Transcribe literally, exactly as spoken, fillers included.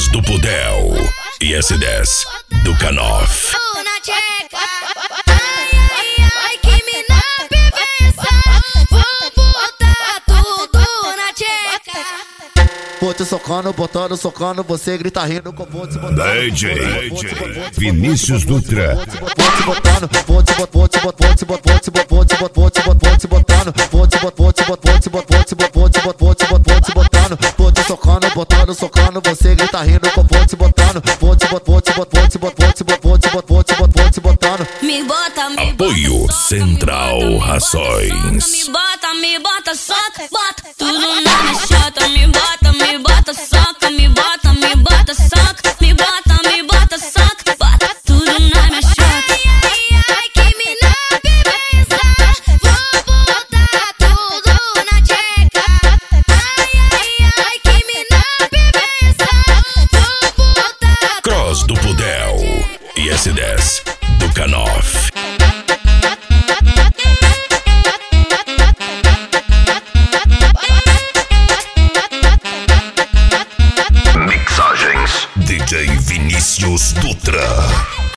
Cross do Pudel e S dez do Canoff. Vou te socando, botando, socando, você grita rindo com vou te botando. D J Vinícius Dutra. Vou te botando, vou te botando, vou te botando, vou te botando, vou te botando, vou te botando, vou te botando, vou te botando, vou te botando, vou te botando, vou te botando, vou te botando, vou te socando, botando, socando, você grita rindo com vou te botando, vou te botando, vou te botando, vou te botando, vou te botando, vou te botando, vou te botando. Me bota, me Apoio bota, Central Rações. Me bota, me bota, soca, bota tudo na minha chota. Me bota, me bota, soca, me bota, me bota, soca, me bota, me bota, soca, bota tudo na minha chota. Ai, ai, que mina beleza, vou botar tudo na tcheca. Ai, ai, ai, que mina beleza, vou botar. Cross do Pudel e S dez do Canoff. Mixagens D J Vinícius Dutra.